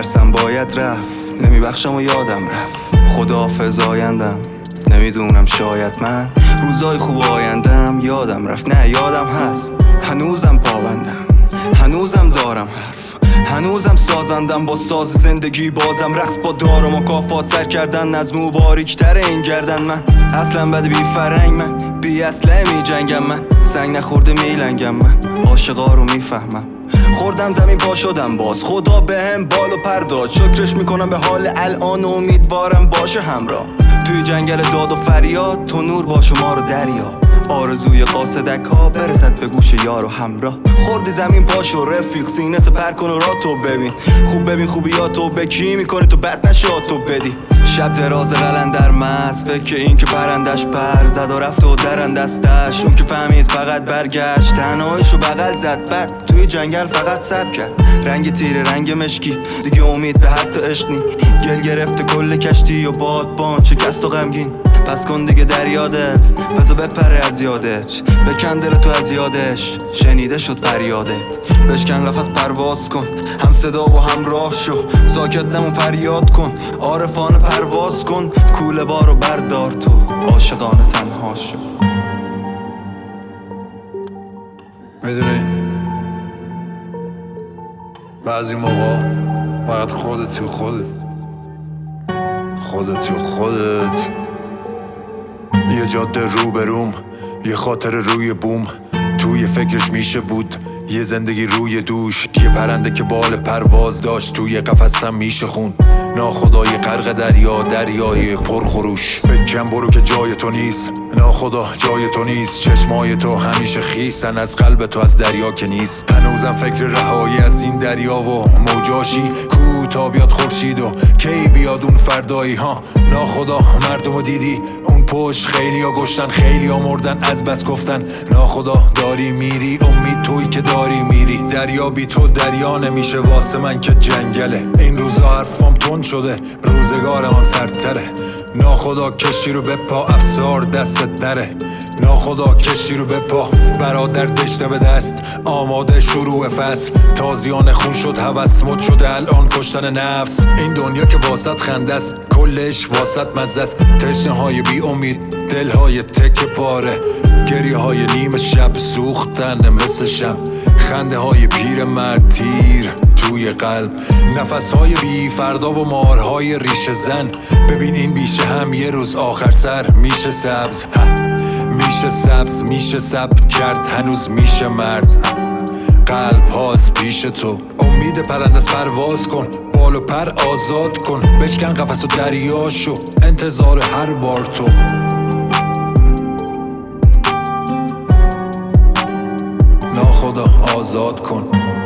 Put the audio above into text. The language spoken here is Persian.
میترسم باید رفت، نمیبخشم و یادم رفت. خداحافظ آیندم، نمیدونم شاید من روزای خوب آیندم. یادم رفت، نه یادم هست، هنوزم پابندم، هنوزم دارم حرف، هنوزم سازندم با ساز زندگی. بازم رقص با دار و مکافات سر کردن، نظم و باریکتر این گردن. من اصلا بد بی فرنگ، من بی اسلحه می جنگم، من سنگ نخورده می لنگم، من عاشقا رو میفهمم. خوردم زمین پا شدم باز، خدا بهم بال و پر داد. شکرش میکنم به حال الان، امیدوارم باشه همراه. توی جنگل داد و فریاد، تو نور باش و ما رو دریاب. آرزوی قاصدک ها برسد به گوش یار و همراه. خوردی زمین پاش و رفیق، سینه سپر کن و را تو ببین. خوب ببین خوبیاتو به کی میکنی تو بد نشاتو بدی. شب دراز قلندر مست، فکر این که پرندش پر زد و رفت و درن دستش. اون که فهمید فقط برگشت، تنهایشو بغل زد. بعد توی جنگل فقط سب کرد، رنگ تیره رنگ مشکی. دیگه امید به حتی عشق نی، گل گرفته کل کشتی و بادبان شکست و غمگین. بس کن دیگه دریا دل، بذار بپره از یادت. بکن دل تو از یادش، شنیده شد فریادت. بشکن قفس پرواز کن، هم صدا و هم راه شو. ساکت نمون فریاد کن، عارفانه پرواز کن. کوله بارو بردار تو، عاشقانه تنها شو. میدونی بعضی موقع باید خودتی و خودت یه جاده روبروم، یه خاطر روی بوم. توی فکرش میشه بود یه زندگی روی دوش. یه پرنده که بال پرواز داشت، توی قفس هم میشه خون. ناخدای غرق دریا، دریای پرخروش. بکن برو که جای تو نیست، ناخدا جای تو نیست. چشمای تو همیشه خیسن از قلب تو، از دریا که نیست. هنوزم فکر رهایی از این دریا و موجاشی. کو تا بیاد خورشید و کی بیاد اون فردایی ها. ناخدا مردمو دیدی اون پشت، خیلی ها گشتن خیلی ها مردن از بس گفتن. ناخدا داری میری، امید توی که داری میری. دریا بی تو دریا نمیشه واسه من که جنگله. این روزا حرفام تند شده، روزگارم هم سردتره. ناخدا کشتی رو بپا، افسار دستت نره. ناخدا کشتی رو بپا، برادر دشته به دست. آماده شروع فصل، تازیان خون شد هوس. مد شده الان کشتن نفس. این دنیا که واسط خنده است، کلش واسط مزه است. تشنه های بی امید، دلهای تکه پاره. گریه های نیمه شب سوختن مثل شم. خنده های پیر مرد تیر توی قلب. نفس های بی فردا و مارهای ریشه زن. ببین این بیشه هم یه روز آخر سر میشه سبز. میشه سبز، میشه سب کرد، هنوز میشه مرد. قلب هاست پیش تو، امید پرنده از پرواز کن. بال و پر آزاد کن، بشکن قفس و دریا شو. انتظار هر بار تو. ناخدا آزاد کن.